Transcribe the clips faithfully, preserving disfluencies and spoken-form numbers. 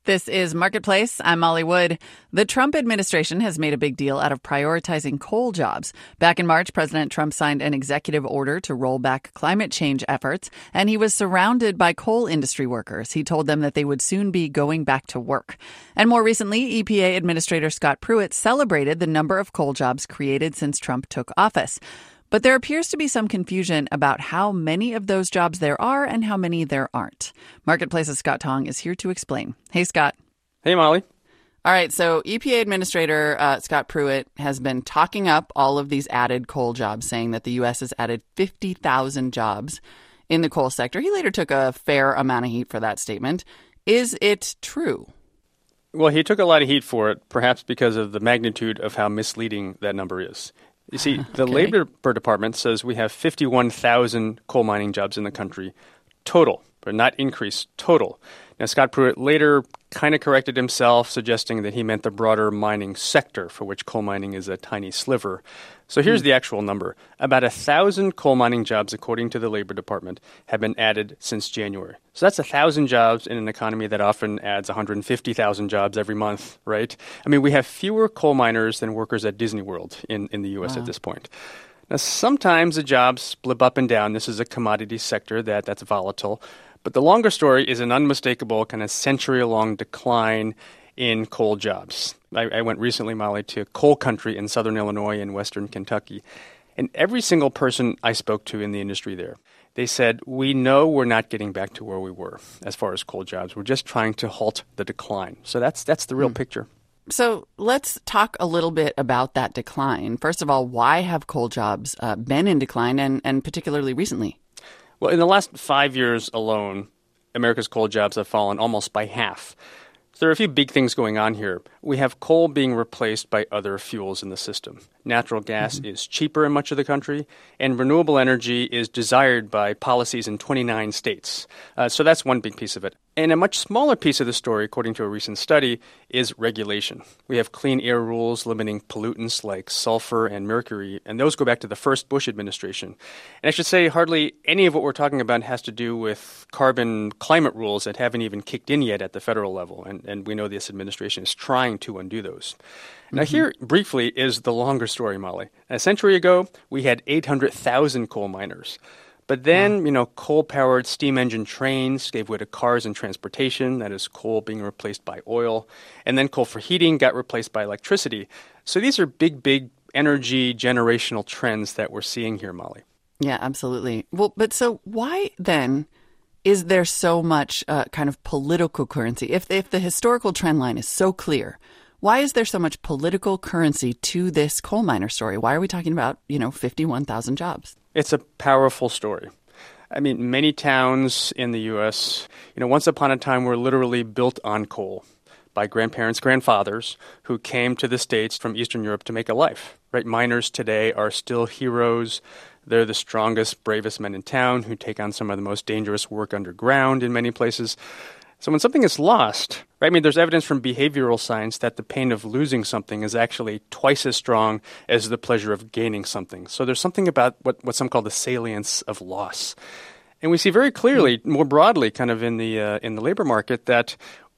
This is Marketplace. I'm Molly Wood. The Trump administration has made a big deal out of prioritizing coal jobs. Back in March, President Trump signed an executive order to roll back climate change efforts, and he was surrounded by coal industry workers. He told them that they would soon be going back to work. And more recently, E P A Administrator Scott Pruitt celebrated the number of coal jobs created since Trump took office. But there appears to be some confusion about how many of those jobs there are and how many there aren't. Marketplace's Scott Tong is here to explain. Hey, Scott. Hey, Molly. All right, so E P A Administrator uh, Scott Pruitt has been talking up all of these added coal jobs, saying that the U S has added fifty thousand jobs in the coal sector. He later took a fair amount of heat for that statement. Is it true? Well, he took a lot of heat for it, perhaps because of the magnitude of how misleading that number is. You see, the Okay. Labor Department says we have fifty-one thousand coal mining jobs in the country, total, but not increase, total. Now, Scott Pruitt later kind of corrected himself, suggesting that he meant the broader mining sector, for which coal mining is a tiny sliver. So here's Hmm. the actual number. About one thousand coal mining jobs, according to the Labor Department, have been added since January. So that's one thousand jobs in an economy that often adds one hundred fifty thousand jobs every month, right? I mean, we have fewer coal miners than workers at Disney World in, in the U S Wow. at this point. Now, sometimes the jobs blip up and down. This is a commodity sector that, that's volatile. But the longer story is an unmistakable kind of century-long decline in coal jobs. I, I went recently, Molly, to coal country in southern Illinois and western Kentucky. And every single person I spoke to in the industry there, they said, we know we're not getting back to where we were as far as coal jobs. We're just trying to halt the decline. So that's that's the real Mm. picture. So let's talk a little bit about that decline. First of all, why have coal jobs uh, been in decline, and, and particularly recently? Well, in the last five years alone, America's coal jobs have fallen almost by half. So there are a few big things going on here. We have coal being replaced by other fuels in the system. Natural gas mm-hmm. is cheaper in much of the country, and renewable energy is desired by policies in twenty-nine states. Uh, so that's one big piece of it. And a much smaller piece of the story, according to a recent study, is regulation. We have clean air rules limiting pollutants like sulfur and mercury, and those go back to the first Bush administration. And I should say hardly any of what we're talking about has to do with carbon climate rules that haven't even kicked in yet at the federal level, and, and we know this administration is trying to undo those. Now, mm-hmm. here, briefly, is the longer story, Molly. A century ago, we had eight hundred thousand coal miners. But then, you know, coal-powered steam engine trains gave way to cars and transportation, that is coal being replaced by oil. And then coal for heating got replaced by electricity. So these are big, big energy generational trends that we're seeing here, Molly. Yeah, absolutely. Well, but so why then is there so much uh, kind of political currency? If, if the historical trend line is so clear, why is there so much political currency to this coal miner story? Why are we talking about, you know, fifty-one thousand jobs? It's a powerful story. I mean, many towns in the U S, you know, once upon a time were literally built on coal by grandparents, grandfathers who came to the States from Eastern Europe to make a life, right? Miners today are still heroes. They're the strongest, bravest men in town who take on some of the most dangerous work underground in many places. So when something is lost, right, I mean, there's evidence from behavioral science that the pain of losing something is actually twice as strong as the pleasure of gaining something. So there's something about what, what some call the salience of loss. And we see very clearly, more broadly, kind of in the uh, in the labor market, that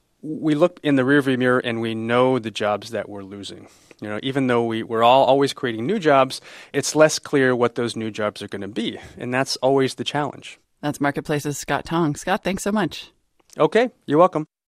we look in the rearview mirror and we know the jobs that we're losing. You know, even though we, we're all always creating new jobs, it's less clear what those new jobs are going to be. And that's always the challenge. That's Marketplace's Scott Tong. Scott, thanks so much. Okay, you're welcome.